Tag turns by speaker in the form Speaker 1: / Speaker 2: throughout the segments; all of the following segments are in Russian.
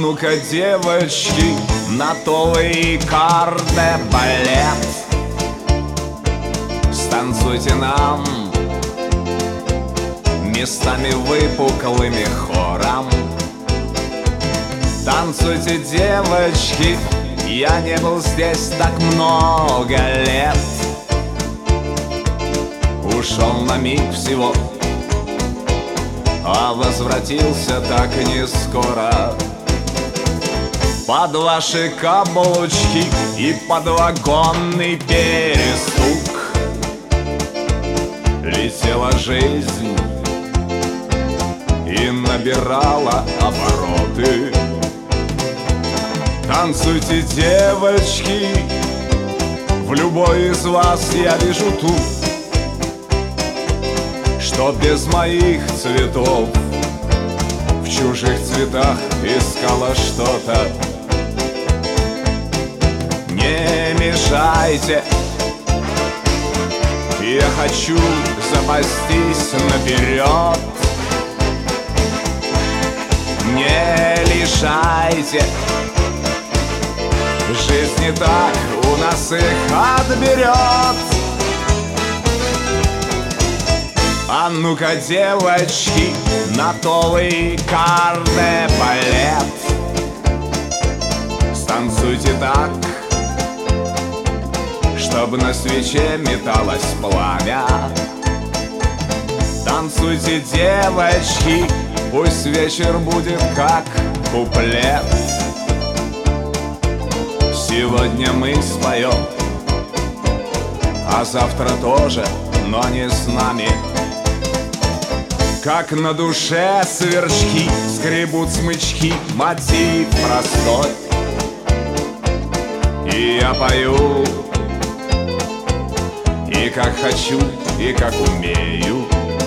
Speaker 1: ну-ка, девочки, на толый кардебалет. Станцуйте нам местами выпуклыми хором. Танцуйте, девочки, я не был здесь так много лет. Ушел на миг всего, а возвратился так не скоро. Под ваши каблучки и под вагонный перестук летела жизнь и набирала обороты. Танцуйте, девочки, в любой из вас я вижу ту, что без моих цветов в чужих цветах искала что-то. Не мешайте, я хочу запастись наперед. Не лишайте, жизнь не так у нас их отберет. А ну-ка, девочки, на толый кардебалет. Станцуйте так, чтобы на свече металось пламя. Танцуйте, девочки, пусть вечер будет как куплет. Сегодня мы споем, а завтра тоже, но не с нами. Как на душе сверчки скребут смычки, мотив простой. И я пою, и как хочу, и как умею.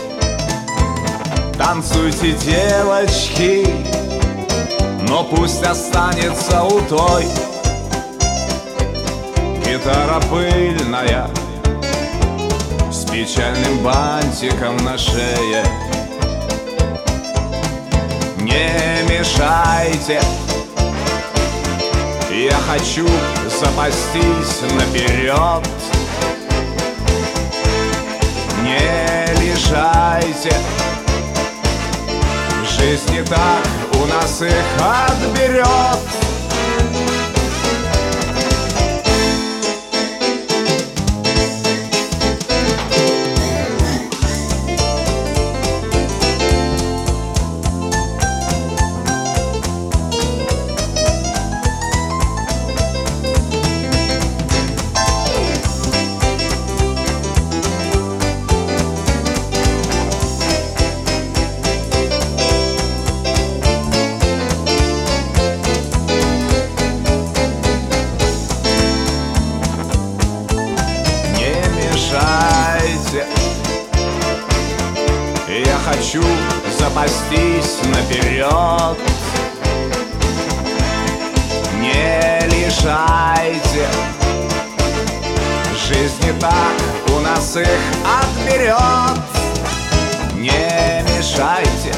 Speaker 1: Танцуйте, девочки, но пусть останется у той гитара пыльная с печальным бантиком на шее. Не мешайте, я хочу запастись наперед. Не лишайте, жизнь не так у нас их отберет. Я хочу запастись наперед. Не лишайте, жизнь не так у нас их отберет. Не мешайте,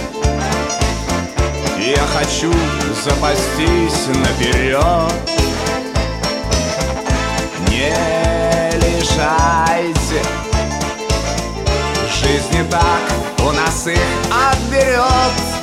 Speaker 1: я хочу запастись наперед. Не лишайте, жизнь не так у нас их отберет.